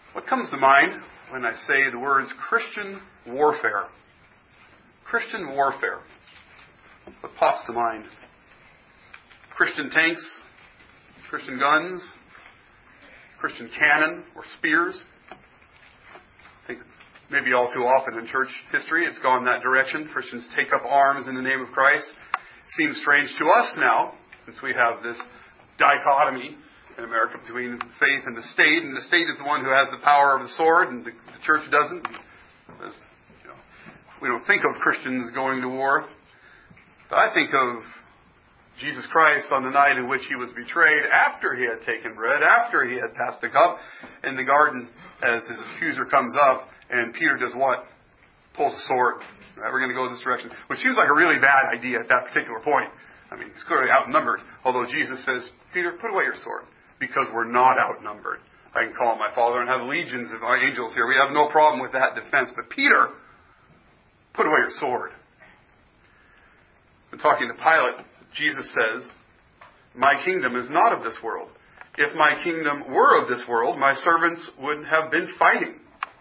What comes to mind when I say the words Christian warfare? Christian warfare. What pops to mind? Christian tanks, Christian guns, Christian cannon or spears. I think maybe all too often in church history it's gone that direction. Christians take up arms in the name of Christ. It seems strange to us now, since we have this dichotomy in America between faith and the state is the one who has the power of the sword, and the church doesn't. We don't think of Christians going to war. But I think of Jesus Christ on the night in which He was betrayed, after He had taken bread, after He had passed the cup in the garden, as His accuser comes up, and Peter does what? Pulls a sword. Right, we're going to go this direction. Which seems like a really bad idea at that particular point. I mean, he's clearly outnumbered. Although Jesus says, Peter, put away your sword, because we're not outnumbered. I can call my Father and have legions of angels here. We have no problem with that defense. But Peter, put away your sword. When talking to Pilate, Jesus says, my kingdom is not of this world. If my kingdom were of this world, my servants would have been fighting.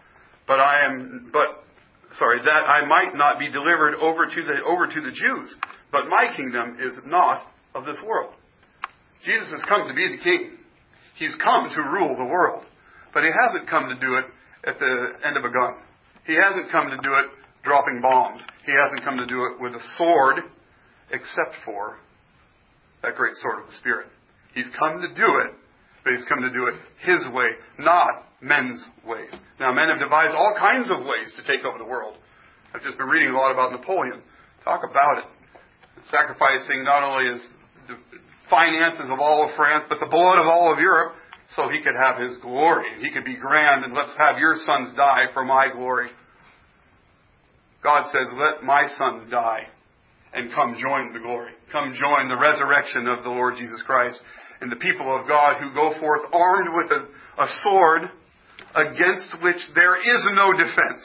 That I might not be delivered over to the Jews. But my kingdom is not of this world. Jesus has come to be the king. He's come to rule the world. But He hasn't come to do it at the end of a gun. He hasn't come to do it dropping bombs. He hasn't come to do it with a sword, except for that great sword of the Spirit. He's come to do it, but He's come to do it His way, not men's ways. Now, men have devised all kinds of ways to take over the world. I've just been reading a lot about Napoleon. Talk about it. Sacrificing not only his finances of all of France, but the blood of all of Europe, so he could have his glory. He could be grand, and let's have your sons die for my glory. God says, let my sons die and come join the glory. Come join the resurrection of the Lord Jesus Christ and the people of God who go forth armed with a sword against which there is no defense.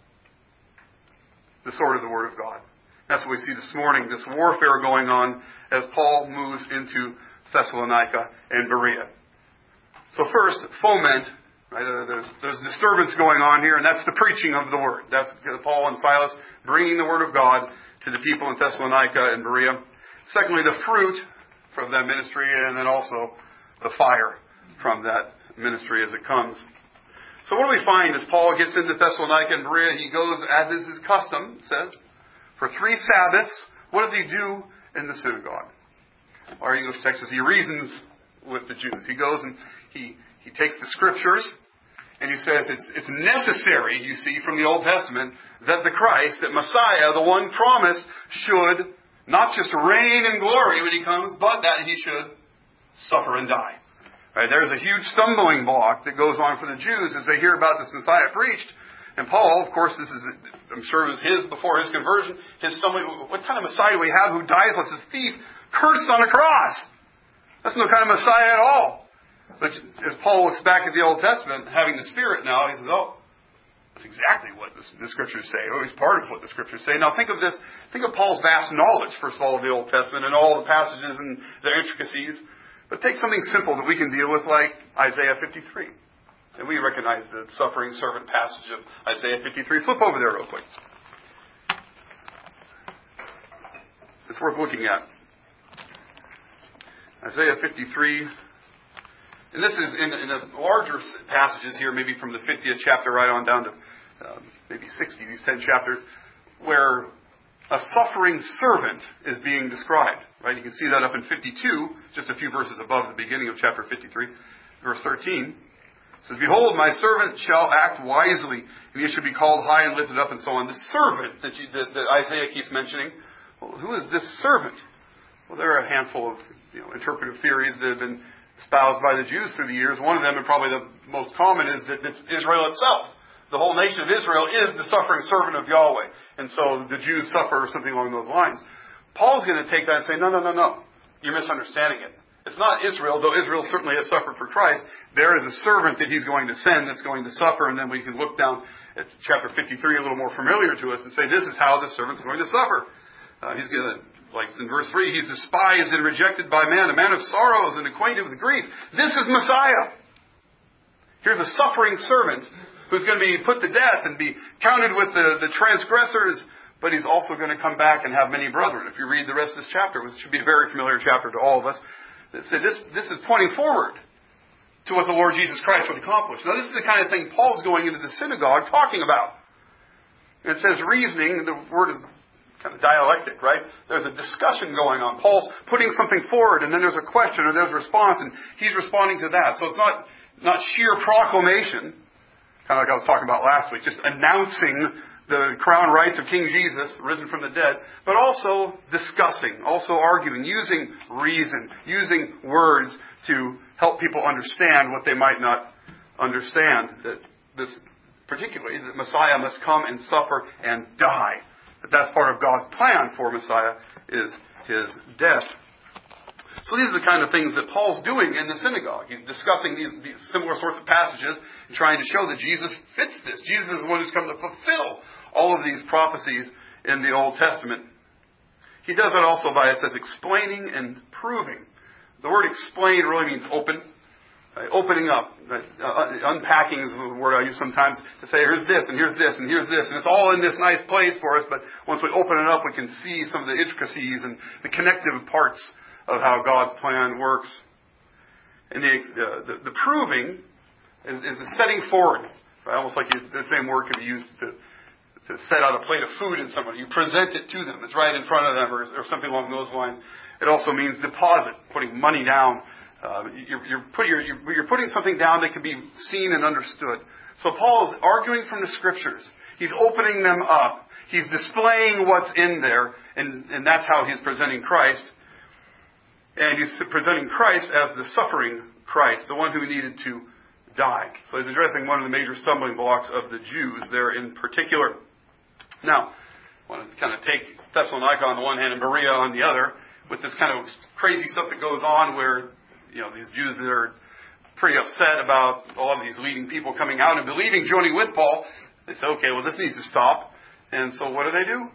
The sword of the Word of God. That's what we see this morning, this warfare going on as Paul moves into Thessalonica and Berea. So first, foment. Right? There's disturbance going on here, and that's the preaching of the Word. That's Paul and Silas bringing the Word of God to the people in Thessalonica and Berea. Secondly, the fruit from that ministry, and then also the fire from that ministry as it comes. So what do we find as Paul gets into Thessalonica and Berea? He goes, as is his custom, it says, for 3 Sabbaths. What does he do in the synagogue? Our English text says he reasons with the Jews. He goes and he takes the Scriptures, and he says it's necessary, you see, from the Old Testament, that the Christ, that Messiah, the one promised, should not just reign in glory when He comes, but that He should suffer and die. Right, there's a huge stumbling block that goes on for the Jews as they hear about this Messiah preached. And Paul, of course, this is, I'm sure it was before his conversion, his stumbling, what kind of Messiah do we have who dies like a thief, cursed on a cross? That's no kind of Messiah at all. But as Paul looks back at the Old Testament, having the Spirit now, he says, oh, that's exactly what the Scriptures say. Or it's part of what the Scriptures say. Now think of this, think of Paul's vast knowledge, first of all, of the Old Testament and all the passages and their intricacies. But take something simple that we can deal with like Isaiah 53. And we recognize the suffering servant passage of Isaiah 53. Flip over there real quick. It's worth looking at. Isaiah 53. And this is in the larger passages here, maybe from the 50th chapter right on down to maybe 60, these 10 chapters, where a suffering servant is being described. Right? You can see that up in 52, just a few verses above the beginning of chapter 53, verse 13. It says, behold, my servant shall act wisely, and he shall be called high and lifted up, and so on. The servant that Isaiah keeps mentioning, well, who is this servant? Well, there are a handful of interpretive theories that have been espoused by the Jews through the years. One of them, and probably the most common, is that it's Israel itself. The whole nation of Israel is the suffering servant of Yahweh. And so the Jews suffer, or something along those lines. Paul's going to take that and say, no. You're misunderstanding it. It's not Israel, though Israel certainly has suffered for Christ. There is a servant that he's going to send that's going to suffer. And then we can look down at chapter 53, a little more familiar to us, and say, this is how the servant's going to suffer. He's going to, like in verse 3, he's despised and rejected by man, a man of sorrows and acquainted with grief. This is Messiah. Here's a suffering servant who's going to be put to death and be counted with the transgressors, but he's also going to come back and have many brethren. If you read the rest of this chapter, which should be a very familiar chapter to all of us, this is pointing forward to what the Lord Jesus Christ would accomplish. Now, this is the kind of thing Paul's going into the synagogue talking about. And it says reasoning. The word is kind of dialectic, right? There's a discussion going on. Paul's putting something forward, and then there's a question, or there's a response, and he's responding to that. So it's not sheer proclamation, kind of like I was talking about last week, just announcing the crown rights of King Jesus, risen from the dead, but also discussing, also arguing, using reason, using words to help people understand what they might not understand. That this, particularly, that Messiah must come and suffer and die. That's part of God's plan for Messiah, is his death. So these are the kind of things that Paul's doing in the synagogue. He's discussing these similar sorts of passages and trying to show that Jesus fits this. Jesus is the one who's come to fulfill all of these prophecies in the Old Testament. He does that also by, it says, explaining and proving. The word explain really means open. Right? Opening up. Right? Unpacking is the word I use sometimes to say, here's this, and here's this, and here's this. And it's all in this nice place for us, but once we open it up, we can see some of the intricacies and the connective parts of how God's plan works. And the proving is the setting forward. Right? Almost like the same word could be used to set out a plate of food in somebody. You present it to them. It's right in front of them, or something along those lines. It also means deposit, putting money down. You're putting something down that can be seen and understood. So Paul is arguing from the Scriptures. He's opening them up. He's displaying what's in there, and that's how he's presenting Christ. And he's presenting Christ as the suffering Christ, the one who needed to die. So he's addressing one of the major stumbling blocks of the Jews there in particular. Now, I want to kind of take Thessalonica on the one hand and Berea on the other, with this kind of crazy stuff that goes on where, these Jews that are pretty upset about a lot of these leading people coming out and believing, joining with Paul. They say, okay, well, this needs to stop. And so what do?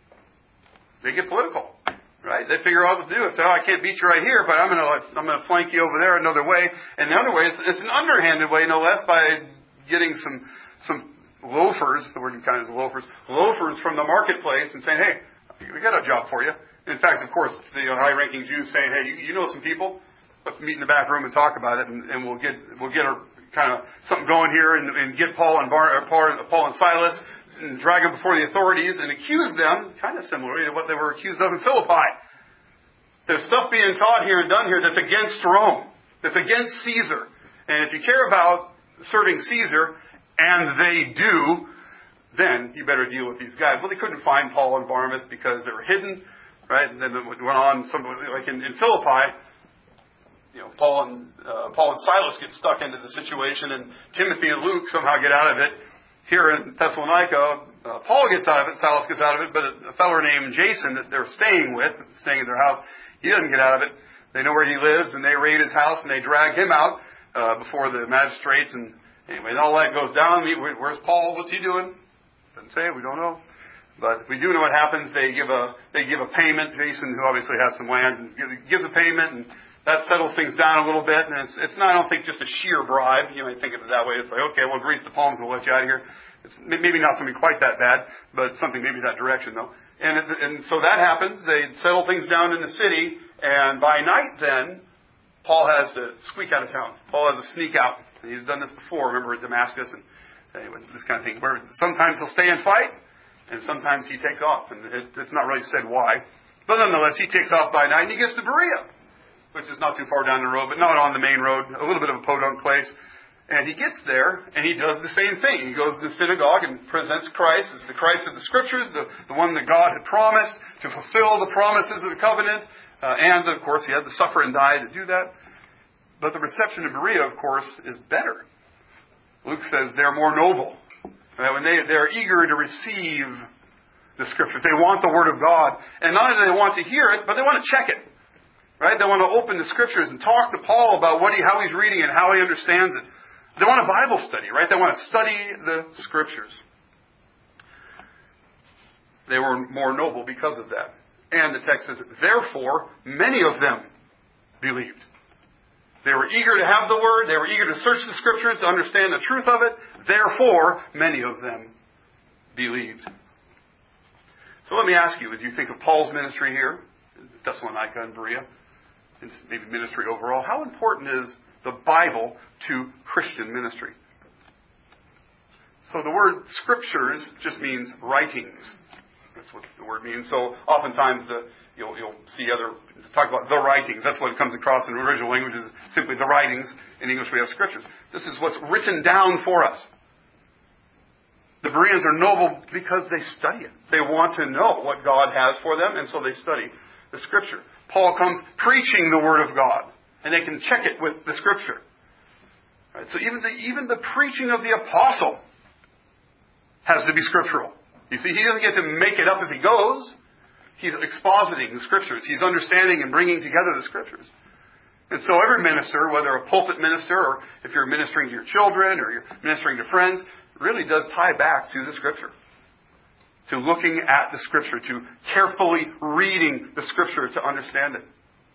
They get political. Right? They figure out what to do. They say, I can't beat you right here, but I'm going to flank you over there another way. And the other way, it's an underhanded way, no less, by getting some loafers, the word kind of is loafers from the marketplace and saying, hey, we got a job for you. In fact, of course, the high-ranking Jews saying, hey, you know some people? Let's meet in the back room and talk about it, and we'll get a kind of something going here and get Paul and Silas and drag them before the authorities and accuse them, kind of similarly to what they were accused of in Philippi. There's stuff being taught here and done here that's against Rome, that's against Caesar. And if you care about serving Caesar, and they do, then you better deal with these guys. Well, they couldn't find Paul and Barnabas because they were hidden, right? And then it went on, like in Philippi, Paul and Silas get stuck into the situation, and Timothy and Luke somehow get out of it. Here in Thessalonica, Paul gets out of it, Silas gets out of it, but a fellow named Jason that they're staying in their house, he doesn't get out of it. They know where he lives, and they raid his house, and they drag him out before the magistrates. And anyway, all that goes down. Where's Paul? What's he doing? Doesn't say. We don't know. But we do know what happens. They give a payment. Jason, who obviously has some land, gives a payment, and that settles things down a little bit. And it's not, I don't think, just a sheer bribe. You might think of it that way. It's like, okay, we'll grease the palms and we'll let you out of here. It's maybe not something quite that bad, but something maybe that direction, though. And so that happens. They settle things down in the city. And by night then, Paul has to squeak out of town. Paul has to sneak out. He's done this before, remember, at Damascus. And anyway, this kind of thing. Where sometimes he'll stay and fight, and sometimes he takes off. And it's not really said why. But nonetheless, he takes off by night and he gets to Berea, which is not too far down the road, but not on the main road, a little bit of a podunk place. And he gets there, and he does the same thing. He goes to the synagogue and presents Christ as the Christ of the Scriptures, the one that God had promised to fulfill the promises of the covenant. And, of course, he had to suffer and die to do that. But the reception in Berea, of course, is better. Luke says they're more noble. Right? When they're eager to receive the Scriptures. They want the Word of God. And not only do they want to hear it, but they want to check it. Right? They want to open the Scriptures and talk to Paul about how he's reading it and how he understands it. They want a Bible study, right? They want to study the Scriptures. They were more noble because of that. And the text says, therefore, many of them believed. They were eager to have the Word. They were eager to search the Scriptures to understand the truth of it. Therefore, many of them believed. So let me ask you, as you think of Paul's ministry here, Thessalonica and Berea, and maybe ministry overall, how important is the Bible to Christian ministry? So the word Scriptures just means writings. That's what the word means. So oftentimes you'll see talk about the writings. That's what it comes across in the original language is simply the writings. In English we have Scriptures. This is what's written down for us. The Bereans are noble because they study it. They want to know what God has for them, and so they study the Scripture. Paul comes preaching the Word of God, and they can check it with the Scripture. Right? So even the preaching of the apostle has to be scriptural. You see, he doesn't get to make it up as he goes. He's expositing the Scriptures. He's understanding and bringing together the Scriptures. And so every minister, whether a pulpit minister or if you're ministering to your children or you're ministering to friends, really does tie back to the Scripture. To looking at the Scripture, to carefully reading the Scripture to understand it.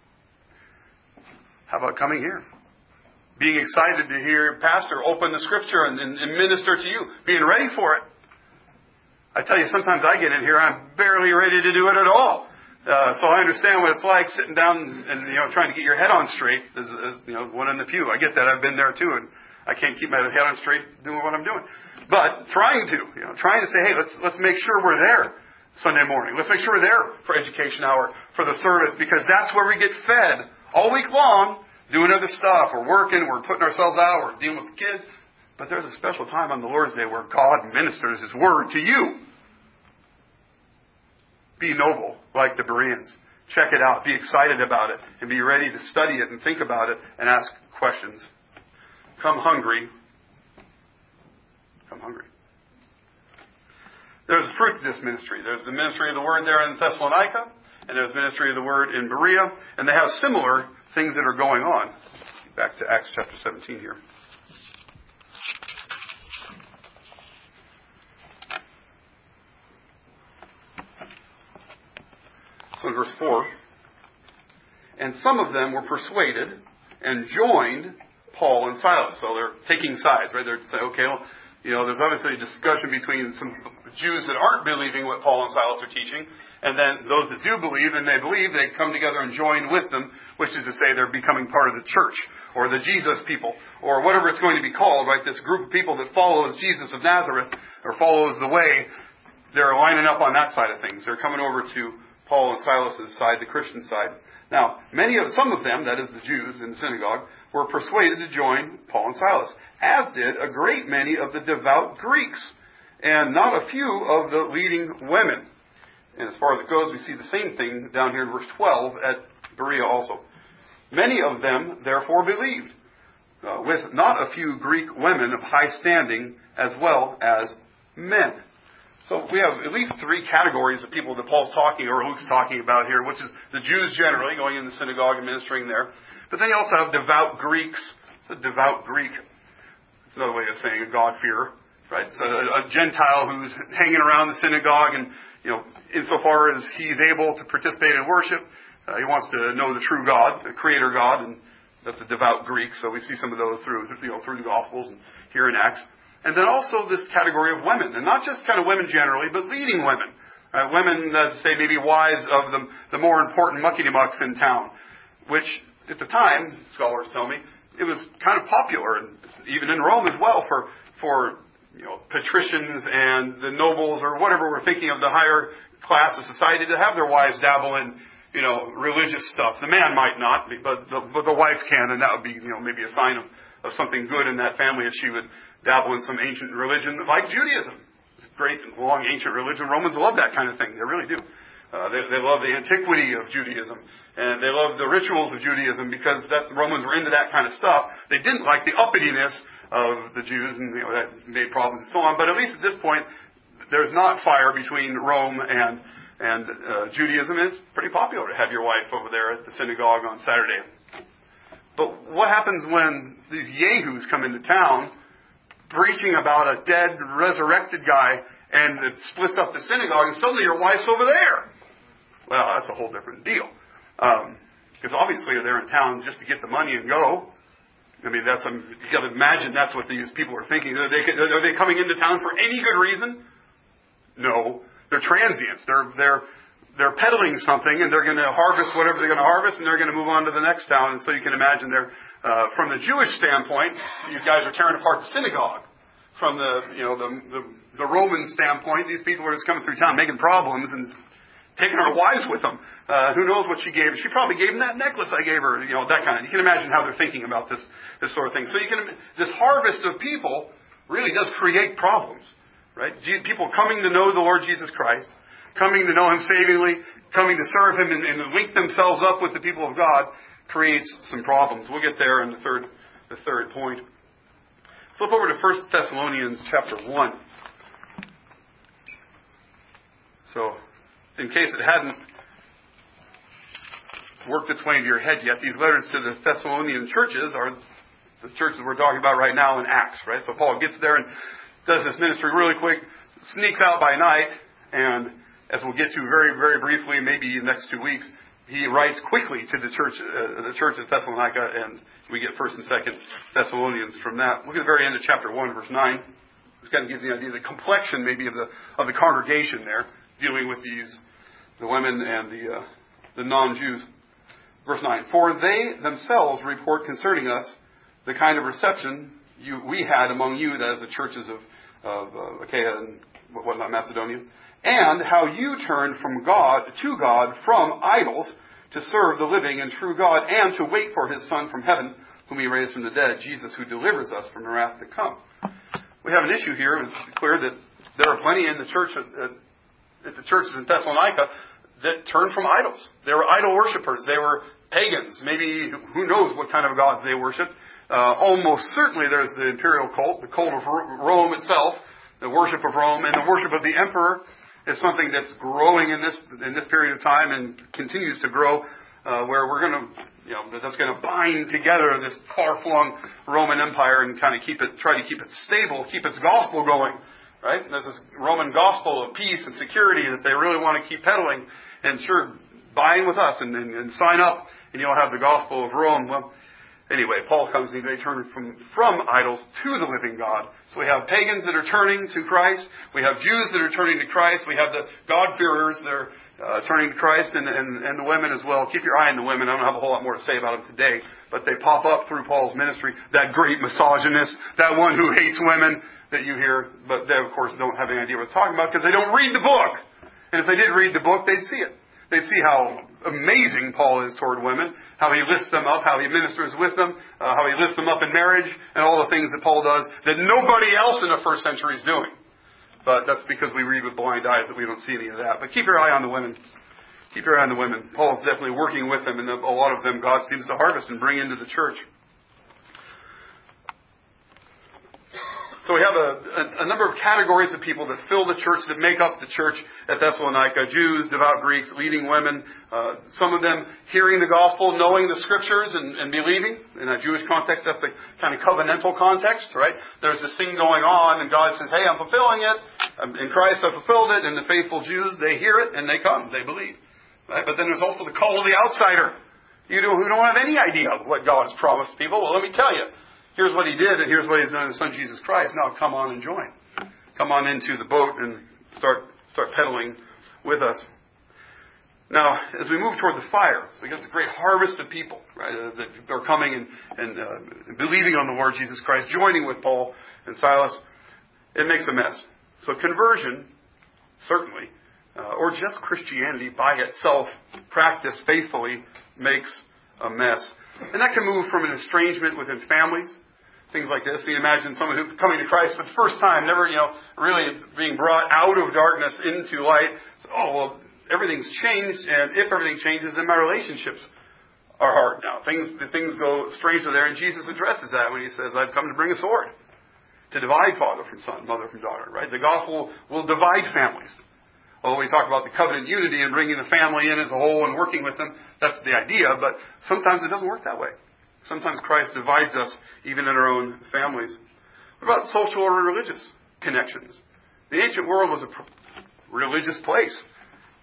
How about coming here? Being excited to hear Pastor open the Scripture and minister to you. Being ready for it. I tell you, sometimes I get in here, I'm barely ready to do it at all. So I understand what it's like sitting down and trying to get your head on straight as one in the pew. I get that. I've been there too, and I can't keep my head on straight doing what I'm doing. But trying to say, hey, let's make sure we're there Sunday morning. Let's make sure we're there for education hour, for the service, because that's where we get fed all week long, doing other stuff. We're working, we're putting ourselves out, we're dealing with the kids. But there's a special time on the Lord's Day where God ministers His Word to you. Be noble like the Bereans. Check it out. Be excited about it. And be ready to study it and think about it and ask questions. Come hungry. Come hungry. There's fruit to this ministry. There's the ministry of the Word there in Thessalonica, and there's the ministry of the Word in Berea, and they have similar things that are going on. Back to Acts chapter 17 here. So in verse 4, and some of them were persuaded and joined Paul and Silas. So they're taking sides, right? They're saying, okay, well, there's obviously a discussion between some Jews that aren't believing what Paul and Silas are teaching, and then those that do believe, and they believe, they come together and join with them, which is to say they're becoming part of the church, or the Jesus people, or whatever it's going to be called, right? This group of people that follows Jesus of Nazareth, or follows the way, they're lining up on that side of things. They're coming over to Paul and Silas' side, the Christian side. Now, some of them, that is the Jews in the synagogue, were persuaded to join Paul and Silas, as did a great many of the devout Greeks, and not a few of the leading women. And as far as it goes, we see the same thing down here in verse 12 at Berea also. Many of them, therefore, believed, with not a few Greek women of high standing, as well as men. So we have at least three categories of people that Paul's talking, or Luke's talking about here, which is the Jews generally, going in the synagogue and ministering there. But then you also have devout Greeks. It's a devout Greek. It's another way of saying a God-fearer, right? So a Gentile who's hanging around the synagogue and, insofar as he's able to participate in worship, he wants to know the true God, the Creator God, and that's a devout Greek. So we see some of those through the Gospels and here in Acts. And then also this category of women, and not just kind of women generally, but leading women. Women, as I say, maybe wives of the more important muckety-mucks in town, which at the time, scholars tell me, it was kind of popular, and even in Rome as well, for patricians and the nobles or whatever we're thinking of the higher class of society to have their wives dabble in, religious stuff. The man might not, but the wife can, and that would be, maybe a sign of something good in that family if she would dabble in some ancient religion like Judaism. It's a great, long, ancient religion. Romans love that kind of thing. They really do. They love the antiquity of Judaism. And they love the rituals of Judaism because Romans were into that kind of stuff. They didn't like the uppityness of the Jews, and that made problems and so on. But at least at this point, there's not fire between Rome and Judaism. It's pretty popular to have your wife over there at the synagogue on Saturday. But what happens when these yahoos come into town preaching about a dead, resurrected guy, and it splits up the synagogue, and suddenly your wife's over there? Well, that's a whole different deal. Because obviously they're in town just to get the money and go. I mean, you got to imagine that's what these people are thinking. Are they coming into town for any good reason? No. They're transients. They're peddling something, and they're going to harvest whatever they're going to harvest, and they're going to move on to the next town. And so you can imagine from the Jewish standpoint, these guys are tearing apart the synagogue. From the Roman standpoint, these people are just coming through town making problems and taking our wives with them. Who knows what she gave? She probably gave him that necklace I gave her. That kind of. You can imagine how they're thinking about this sort of thing. So this harvest of people really does create problems, right? People coming to know the Lord Jesus Christ, coming to know Him savingly, coming to serve Him and link themselves up with the people of God creates some problems. We'll get there in the third point. Flip over to 1 Thessalonians chapter 1. So, in case it hadn't worked its way into your head yet, these letters to the Thessalonian churches are the churches we're talking about right now in Acts, right? So Paul gets there and does this ministry really quick, sneaks out by night, and as we'll get to very, very briefly, maybe in the next 2 weeks, he writes quickly to the church of Thessalonica, and we get 1st and 2nd Thessalonians from that. Look at the very end of chapter 1, verse 9. This kind of gives you an idea of the complexion, maybe, of the congregation there, dealing with the women and the non-Jews. Verse 9, for they themselves report concerning us the kind of reception we had among you, that is the churches of Achaia and whatnot, Macedonia, and how you turned from God from idols to serve the living and true God, and to wait for His Son from heaven, whom He raised from the dead, Jesus, who delivers us from the wrath to come. We have an issue here. It's clear that there are plenty in the church at the churches in Thessalonica that turned from idols. They were idol worshippers. They were pagans. Maybe who knows what kind of gods they worshipped. Almost certainly there's the imperial cult, the cult of Rome itself, the worship of Rome, and the worship of the emperor is something that's growing in this period of time and continues to grow, where we're going to, that's going to bind together this far-flung Roman Empire and kind of try to keep it stable, keep its gospel going, right? And there's this Roman gospel of peace and security that they really want to keep peddling, and sure, bind with us and sign up, and you'll have the gospel of Rome. Well, anyway, Paul comes and they turn from idols to the living God. So we have pagans that are turning to Christ. We have Jews that are turning to Christ. We have the God-fearers that are turning to Christ, and the women as well. Keep your eye on the women. I don't have a whole lot more to say about them today, but they pop up through Paul's ministry. That great misogynist, that one who hates women that you hear, but they, of course, don't have any idea what they're talking about because they don't read the book. And if they did read the book, they'd see it. They'd see how amazing Paul is toward women, how he lifts them up, how he ministers with them, how he lifts them up in marriage, and all the things that Paul does that nobody else in the first century is doing. But that's because we read with blind eyes that we don't see any of that. But keep your eye on the women. Keep your eye on the women. Paul's definitely working with them, and a lot of them God seems to harvest and bring into the church. So we have a number of categories of people that fill the church, that make up the church at Thessalonica. Jews, devout Greeks, leading women. Some of them hearing the gospel, knowing the scriptures, and believing. In a Jewish context, that's the kind of covenantal context, right? There's this thing going on, and God says, hey, I'm fulfilling it. In Christ, I fulfilled it. And the faithful Jews, they hear it, and they come. They believe. Right? But then there's also the call of the outsider. Who don't have any idea of what God has promised people. Well, let me tell you. Here's what He did, and here's what He's done in His Son Jesus Christ. Now come on and join. Come on into the boat and start pedaling with us. Now, as we move toward the fire, so we get this great harvest of people, right, that are coming and believing on the Lord Jesus Christ, joining with Paul and Silas. It makes a mess. So conversion, certainly, or just Christianity by itself, practiced faithfully, makes a mess. And that can move from an estrangement within families, things like this. So you imagine someone who coming to Christ for the first time, never, really being brought out of darkness into light. So, everything's changed, and if everything changes, then my relationships are hard now. Things go strangely there, and Jesus addresses that when He says, I've come to bring a sword to divide father from son, mother from daughter, right? The gospel will divide families. Although we talk about the covenant unity and bringing the family in as a whole and working with them, that's the idea, but sometimes it doesn't work that way. Sometimes Christ divides us even in our own families. What about social or religious connections? The ancient world was a religious place.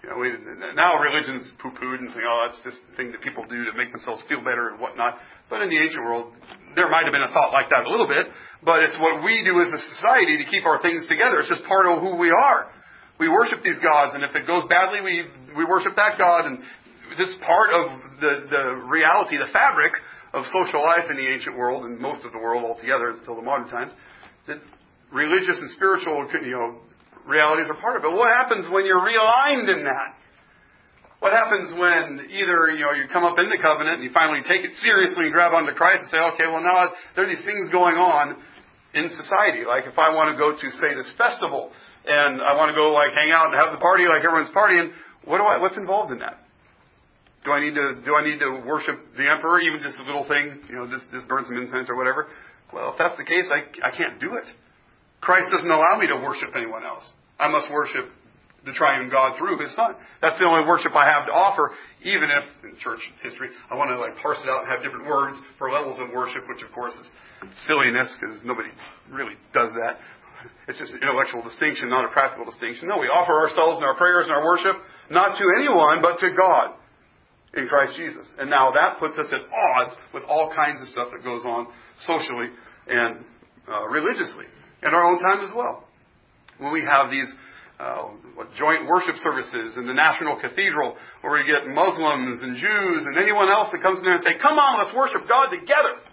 Now religion's poo-pooed and think, oh, that's just a thing that people do to make themselves feel better and whatnot. But in the ancient world, there might have been a thought like that a little bit, but it's what we do as a society to keep our things together. It's just part of who we are. We worship these gods, and if it goes badly, we worship that god, and this is part of the reality, the fabric of social life in the ancient world, and most of the world altogether until the modern times, that religious and spiritual, realities are part of it. What happens when you're realigned in that? What happens when either, you come up in the covenant and you finally take it seriously and grab onto Christ and say, okay, well now there are these things going on in society. Like if I want to go to, say, this festival and I want to go hang out and have the party like everyone's partying, what's involved in that? Do I need to worship the emperor, even just a little thing, just burn some incense or whatever? Well, if that's the case, I can't do it. Christ doesn't allow me to worship anyone else. I must worship the triune God through His Son. That's the only worship I have to offer, even if, in church history, I want to parse it out and have different words for levels of worship, which of course is silliness, because nobody really does that. It's just an intellectual distinction, not a practical distinction. No, we offer ourselves and our prayers and our worship not to anyone, but to God in Christ Jesus. And now that puts us at odds with all kinds of stuff that goes on socially and religiously in our own time as well. When we have these joint worship services in the National Cathedral, where we get Muslims and Jews and anyone else that comes in there and say, come on, let's worship God together.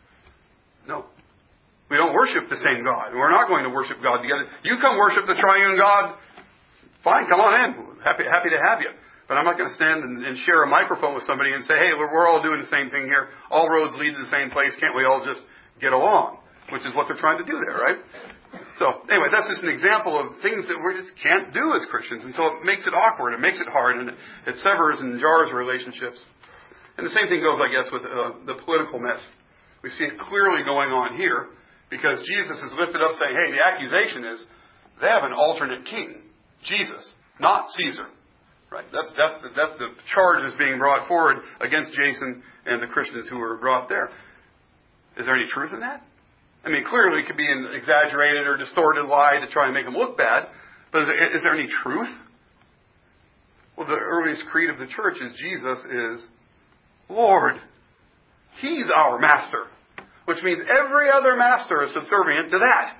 No. We don't worship the same God. We're not going to worship God together. You come worship the triune God. Fine, come on in. Happy to have you. But I'm not going to stand and share a microphone with somebody and say, hey, we're all doing the same thing here. All roads lead to the same place. Can't we all just get along? Which is what they're trying to do there, right? So, anyway, that's just an example of things that we just can't do as Christians. And so it makes it awkward, it makes it hard, and it severs and jars relationships. And the same thing goes, I guess, with the political mess. We see it clearly going on here, because Jesus is lifted up saying, hey, the accusation is they have an alternate king, Jesus, not Caesar. Right? That's the charge that's being brought forward against Jason and the Christians who were brought there. Is there any truth in that? I mean, clearly it could be an exaggerated or distorted lie to try and make him look bad, but is there any truth? Well, the earliest creed of the church is Jesus is Lord. He's our master, which means every other master is subservient to that.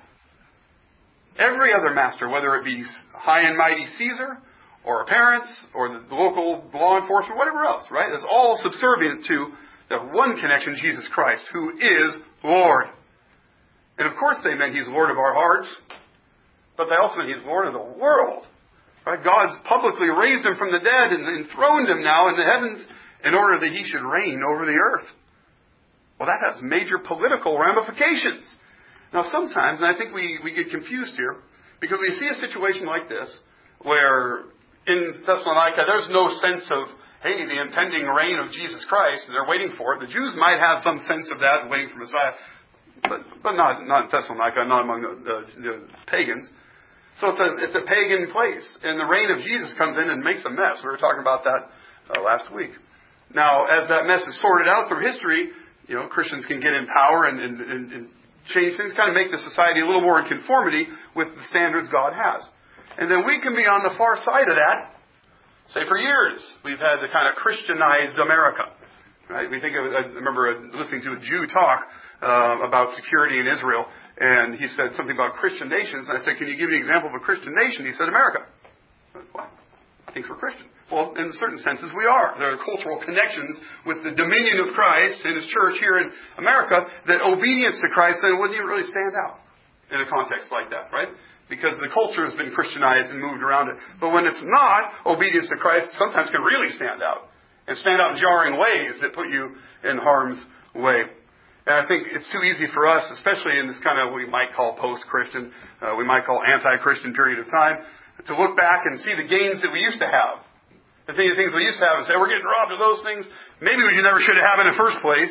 Every other master, whether it be high and mighty Caesar, or our parents, or the local law enforcement, whatever else, right? It's all subservient to the one connection, Jesus Christ, who is Lord. And of course they meant He's Lord of our hearts, but they also meant He's Lord of the world. Right? God's publicly raised Him from the dead and enthroned Him now in the heavens in order that He should reign over the earth. Well, that has major political ramifications. Now sometimes, and I think we get confused here, because we see a situation like this, where in Thessalonica there's no sense of, hey, the impending reign of Jesus Christ, and they're waiting for it. The Jews might have some sense of that, waiting for Messiah. But not in Thessalonica, not among the pagans. So it's a pagan place. And the reign of Jesus comes in and makes a mess. We were talking about that last week. Now, as that mess is sorted out through history, Christians can get in power and change things, kind of make the society a little more in conformity with the standards God has. And then we can be on the far side of that. Say for years, we've had the kind of Christianized America. Right? I remember listening to a Jew talk about security in Israel, and he said something about Christian nations, and I said, can you give me an example of a Christian nation? He said, America. Well, I think we're Christian. Well, in certain senses we are. There are cultural connections with the dominion of Christ and His church here in America that obedience to Christ then wouldn't even really stand out in a context like that, right? Because the culture has been Christianized and moved around it. But when it's not, obedience to Christ sometimes can really stand out. And stand out in jarring ways that put you in harm's way. And I think it's too easy for us, especially in this kind of what we might call post-Christian, we might call anti-Christian period of time, to look back and see the gains that we used to have. The things we used to have and say, we're getting robbed of those things. Maybe we never should have in the first place.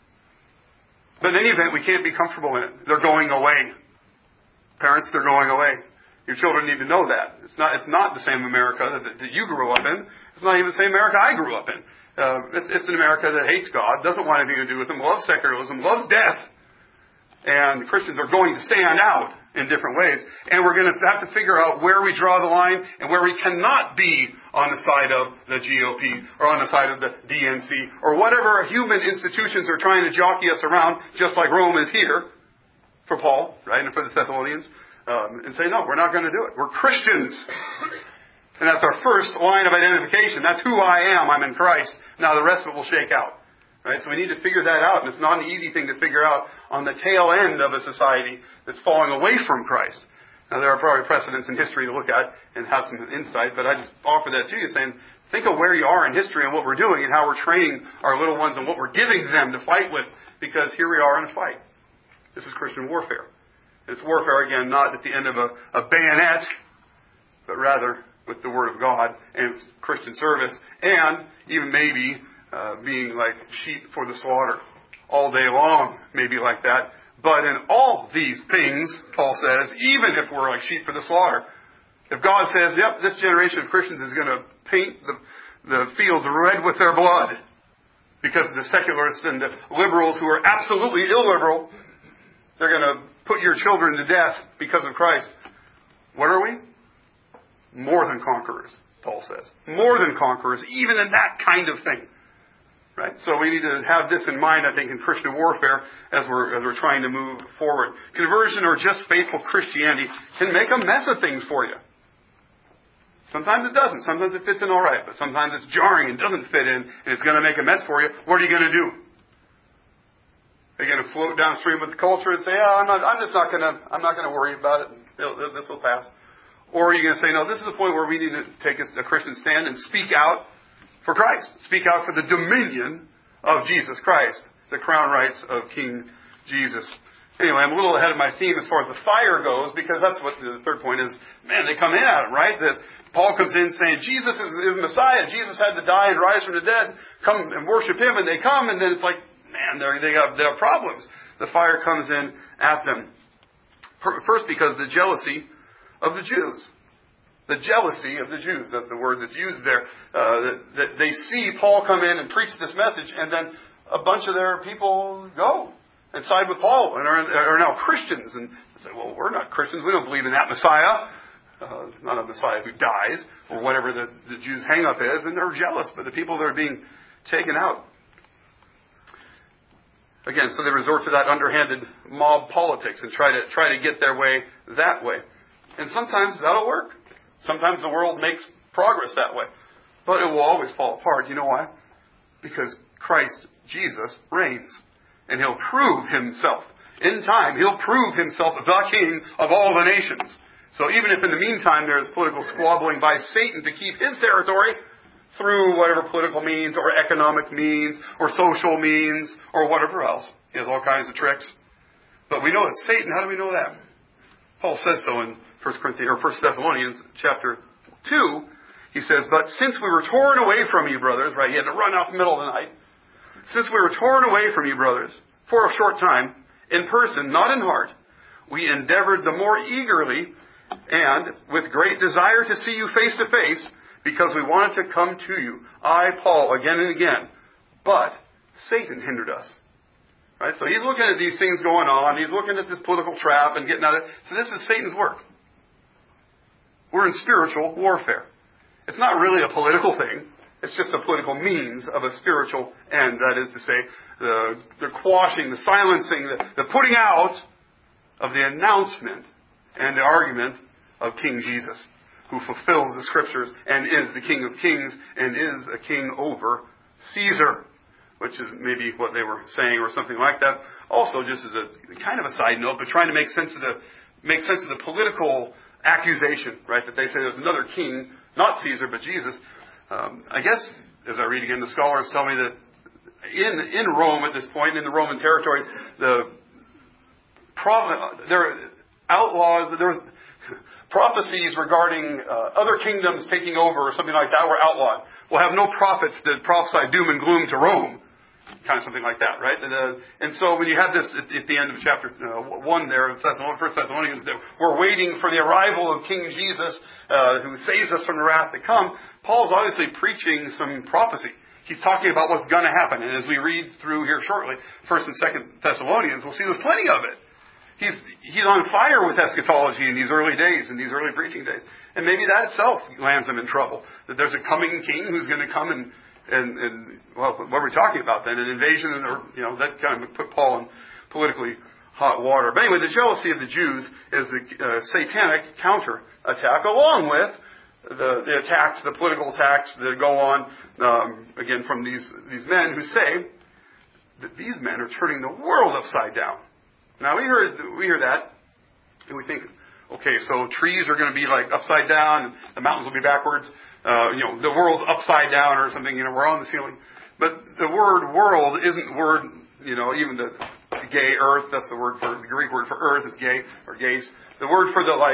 But in any event, we can't be comfortable in it. They're going away. Parents, they're going away. Your children need to know that. It's not the same America that you grew up in. It's not even the same America I grew up in. It's an America that hates God, doesn't want anything to do with Him, loves secularism, loves death. And Christians are going to stand out in different ways. And we're going to have to figure out where we draw the line and where we cannot be on the side of the GOP or on the side of the DNC or whatever human institutions are trying to jockey us around, just like Rome is here for Paul, right, and for the Thessalonians, and say, no, we're not going to do it. We're Christians. And that's our first line of identification. That's who I am. I'm in Christ. Now the rest of it will shake out. Right? So we need to figure that out. And it's not an easy thing to figure out on the tail end of a society that's falling away from Christ. Now there are probably precedents in history to look at and have some insight, but I just offer that to you saying, think of where you are in history and what we're doing and how we're training our little ones and what we're giving them to fight with. Because here we are in a fight. This is Christian warfare. It's warfare, again, not at the end of a bayonet, but rather with the Word of God and Christian service, and even maybe being like sheep for the slaughter all day long, maybe like that. But in all these things, Paul says, even if we're like sheep for the slaughter, if God says, yep, this generation of Christians is going to paint the fields red with their blood because of the secularists and the liberals who are absolutely illiberal, they're going to put your children to death because of Christ. What are we? More than conquerors, Paul says. More than conquerors, even in that kind of thing. Right? So we need to have this in mind, I think, in Christian warfare as we're trying to move forward. Conversion or just faithful Christianity can make a mess of things for you. Sometimes it doesn't. Sometimes it fits in all right. But sometimes it's jarring and doesn't fit in, and it's going to make a mess for you. What are you going to do? Are you going to float downstream with the culture and say, I'm not going to worry about it. This will pass. Or are you going to say, no, this is the point where we need to take a Christian stand and speak out for Christ. Speak out for the dominion of Jesus Christ, the crown rights of King Jesus. Anyway, I'm a little ahead of my theme as far as the fire goes, because that's what the third point is. Man, they come in at it, right? That Paul comes in saying, Jesus is Messiah. Jesus had to die and rise from the dead. Come and worship Him. And they come, and then it's like, man, they have problems. The fire comes in at them. First, because of the jealousy of the Jews. The jealousy of the Jews, that's the word that's used there. That they see Paul come in and preach this message, and then a bunch of their people go and side with Paul and are now Christians. And say, well, we're not Christians. We don't believe in that Messiah. Not a Messiah who dies, or whatever the Jews' hang-up is. And they're jealous, but the people that are being taken out. Again, so they resort to that underhanded mob politics and try to get their way that way. And sometimes that'll work. Sometimes the world makes progress that way. But it will always fall apart. You know why? Because Christ Jesus reigns. And He'll prove Himself. In time, He'll prove Himself the King of all the nations. So even if in the meantime there's political squabbling by Satan to keep his territory through whatever political means or economic means or social means or whatever else. He has all kinds of tricks. But we know it's Satan. How do we know that? Paul says so in 1 Thessalonians chapter 2, he says, but since we were torn away from you, brothers, right, he had to run out in the middle of the night. Since we were torn away from you, brothers, for a short time, in person, not in heart, we endeavored the more eagerly and with great desire to see you face to face, because we wanted to come to you, I, Paul, again and again. But Satan hindered us. Right? So he's looking at these things going on. He's looking at this political trap and getting out of it. So this is Satan's work. We're in spiritual warfare. It's not really a political thing. It's just a political means of a spiritual end. That is to say, the quashing, the silencing, the putting out of the announcement and the argument of King Jesus, who fulfills the Scriptures and is the King of Kings and is a king over Caesar, which is maybe what they were saying or something like that. Also, just as a kind of a side note, but trying to make sense of the political accusation, right? That they say there's another king, not Caesar, but Jesus. I guess, as I read again, the scholars tell me that in Rome at this point, in the Roman territories, there are outlaws, there were prophecies regarding other kingdoms taking over or something like that were outlawed. We'll have no prophets that prophesy doom and gloom to Rome. Kind of something like that, right? And so when you have this at the end of chapter 1 there of 1 Thessalonians, that we're waiting for the arrival of King Jesus who saves us from the wrath to come, Paul's obviously preaching some prophecy. He's talking about what's going to happen. And as we read through here shortly, 1 and 2 Thessalonians, we'll see there's plenty of it. he's on fire with eschatology in these early days, in these early preaching days. And maybe that itself lands him in trouble. That there's a coming king who's going to come and well, what are we talking about then? An invasion, or that kind of put Paul in politically hot water. But anyway, the jealousy of the Jews is the satanic counter-attack, along with the attacks, the political attacks that go on, again, from these men who say that these men are turning the world upside down. Now, we hear that, and we think, okay, so trees are going to be like upside down, and the mountains will be backwards. The world's upside down or something, we're on the ceiling. But the word world isn't word, even the gay earth, that's the Greek word for earth is gay, or gays. The word for the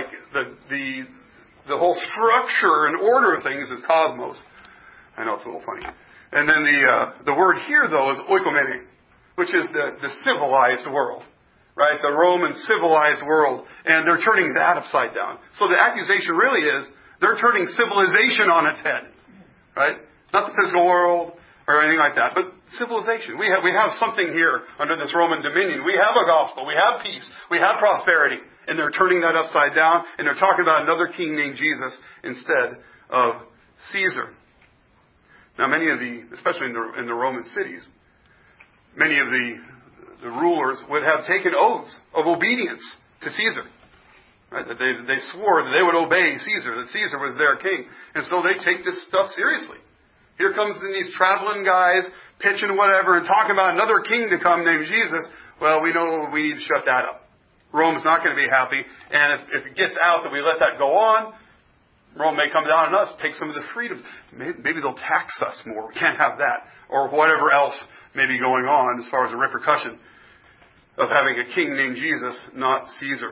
whole structure and order of things is cosmos. I know it's a little funny. And then the word here, though, is oikomene, which is the civilized world. Right? The Roman civilized world. And they're turning that upside down. So the accusation really is, they're turning civilization on its head. Right? Not the physical world or anything like that, but civilization. We have something here under this Roman dominion. We have a gospel. We have peace. We have prosperity. And they're turning that upside down, and they're talking about another king named Jesus instead of Caesar. Now, many of especially in the Roman cities, many of the rulers would have taken oaths of obedience to Caesar. Right? That they swore that they would obey Caesar, that Caesar was their king. And so they take this stuff seriously. Here comes these traveling guys, pitching whatever, and talking about another king to come named Jesus. Well, we know we need to shut that up. Rome's not going to be happy. And if it gets out that we let that go on, Rome may come down on us, take some of the freedoms. Maybe they'll tax us more. We can't have that. Or whatever else may be going on as far as the repercussion of having a king named Jesus, not Caesar.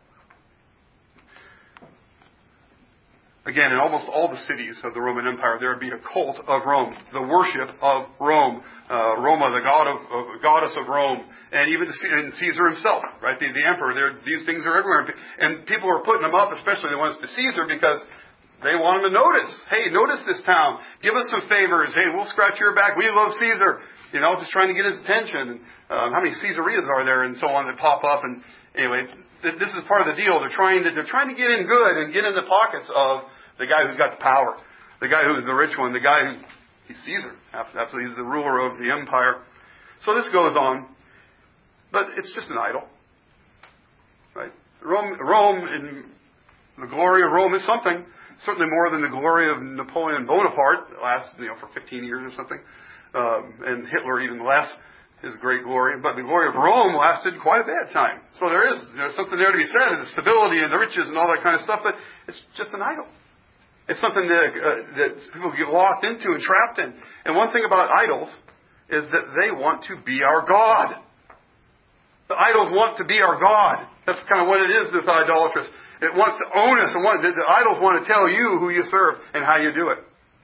Again, in almost all the cities of the Roman Empire, there would be a cult of Rome, the worship of Rome, Roma, the goddess of Rome, and even and Caesar himself, right? The emperor. These things are everywhere, and people are putting them up, especially the ones to Caesar, because they want him to notice. Hey, notice this town. Give us some favors. Hey, we'll scratch your back. We love Caesar. Just trying to get his attention. How many Caesarias are there, and so on, that pop up? And anyway, this is part of the deal. They're trying to get in good and get in the pockets of the guy who's got the power, the guy who's the rich one, the guy he's Caesar. Absolutely, he's the ruler of the empire. So this goes on, but it's just an idol, right? Rome, in the glory of Rome is something. Certainly more than the glory of Napoleon Bonaparte, for 15 years or something, and Hitler even less. His great glory, but the glory of Rome lasted quite a bit of time. So there's something there to be said, and the stability and the riches and all that kind of stuff, but it's just an idol. It's something that people get locked into and trapped in. And one thing about idols is that they want to be our God. The idols want to be our God. That's kind of what it is with idolatrous. It wants to own us. The idols want to tell you who you serve and how you do it.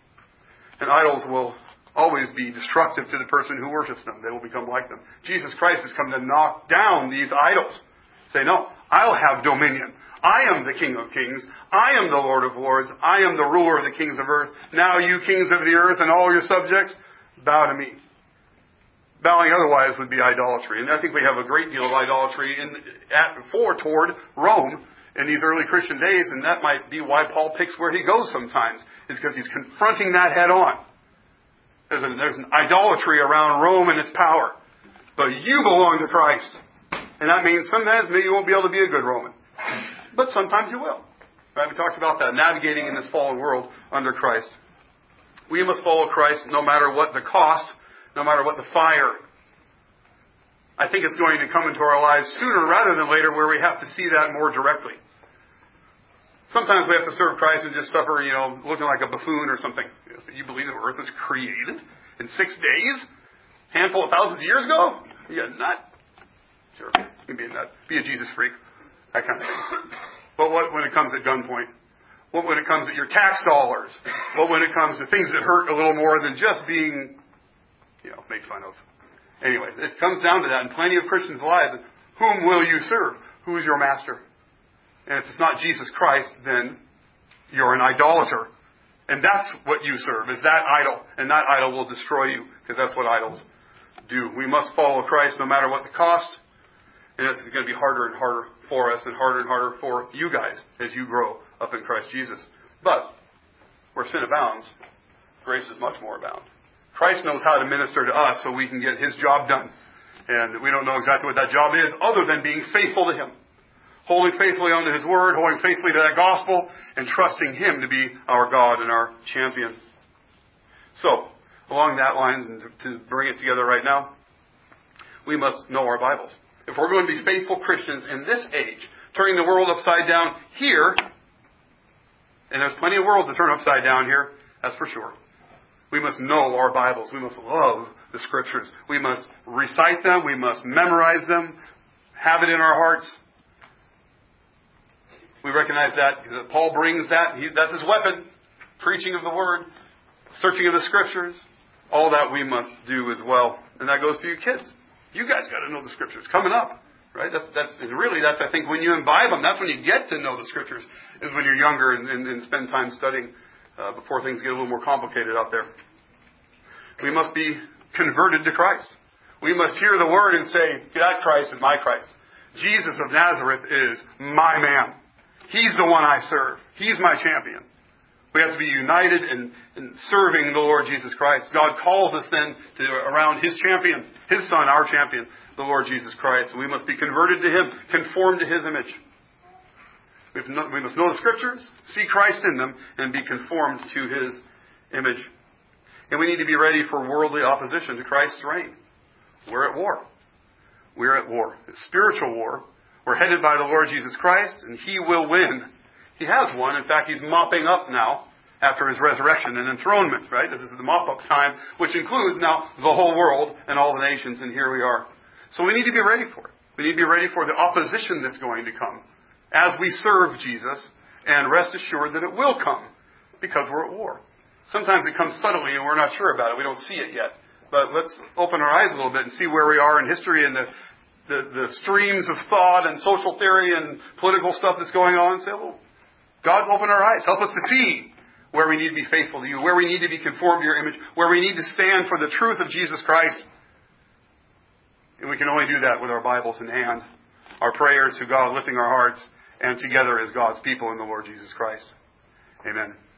And idols will always be destructive to the person who worships them. They will become like them. Jesus Christ has come to knock down these idols. Say, no, I'll have dominion. I am the King of Kings. I am the Lord of Lords. I am the ruler of the kings of earth. Now you kings of the earth and all your subjects, bow to me. Bowing otherwise would be idolatry. And I think we have a great deal of idolatry toward Rome in these early Christian days, and that might be why Paul picks where he goes sometimes, is because he's confronting that head on. There's an idolatry around Rome and its power. But you belong to Christ. And that means sometimes maybe you won't be able to be a good Roman. But sometimes you will. Right? We talked about that, navigating in this fallen world under Christ. We must follow Christ no matter what the cost, no matter what the fire. I think it's going to come into our lives sooner rather than later where we have to see that more directly. Sometimes we have to serve Christ and just suffer, looking like a buffoon or something. You believe the earth was created in 6 days? Handful of thousands of years ago? You a nut? Sure, you can be a nut. Be a Jesus freak. That kind of thing. But what when it comes at gunpoint? What when it comes at your tax dollars? What when it comes to things that hurt a little more than just being, made fun of? Anyway, it comes down to that in plenty of Christians' lives. Whom will you serve? Who is your master? And if it's not Jesus Christ, then you're an idolater. And that's what you serve, is that idol. And that idol will destroy you, because that's what idols do. We must follow Christ no matter what the cost. And it's going to be harder and harder for us and harder for you guys as you grow up in Christ Jesus. But where sin abounds, grace is much more abound. Christ knows how to minister to us so we can get His job done. And we don't know exactly what that job is other than being faithful to Him. Holding faithfully unto His Word, holding faithfully to that gospel, and trusting Him to be our God and our champion. So, along that lines, and to bring it together right now, we must know our Bibles. If we're going to be faithful Christians in this age, turning the world upside down here, and there's plenty of world to turn upside down here, that's for sure. We must know our Bibles. We must love the Scriptures. We must recite them. We must memorize them. Have it in our hearts. We recognize that because Paul brings that. That's his weapon. Preaching of the Word. Searching of the Scriptures. All that we must do as well. And that goes for you kids. You guys got to know the Scriptures. Coming up. Right? That's I think when you imbibe them, that's when you get to know the Scriptures. Is when you're younger and spend time studying before things get a little more complicated out there. We must be converted to Christ. We must hear the Word and say, that Christ is my Christ. Jesus of Nazareth is my man. He's the one I serve. He's my champion. We have to be united in serving the Lord Jesus Christ. God calls us then around His champion, His Son, our champion, the Lord Jesus Christ. We must be converted to Him, conformed to His image. We must know the Scriptures, see Christ in them, and be conformed to His image. And we need to be ready for worldly opposition to Christ's reign. We're at war. We're at war. It's spiritual war. We're headed by the Lord Jesus Christ, and He will win. He has won. In fact, He's mopping up now after His resurrection and enthronement, right? This is the mop-up time, which includes now the whole world and all the nations, and here we are. So we need to be ready for it. We need to be ready for the opposition that's going to come as we serve Jesus, and rest assured that it will come because we're at war. Sometimes it comes subtly and we're not sure about it. We don't see it yet. But let's open our eyes a little bit and see where we are in history and the streams of thought and social theory and political stuff that's going on, and say, well, God, open our eyes. Help us to see where we need to be faithful to You, where we need to be conformed to Your image, where we need to stand for the truth of Jesus Christ. And we can only do that with our Bibles in hand, our prayers to God, lifting our hearts, and together as God's people in the Lord Jesus Christ. Amen.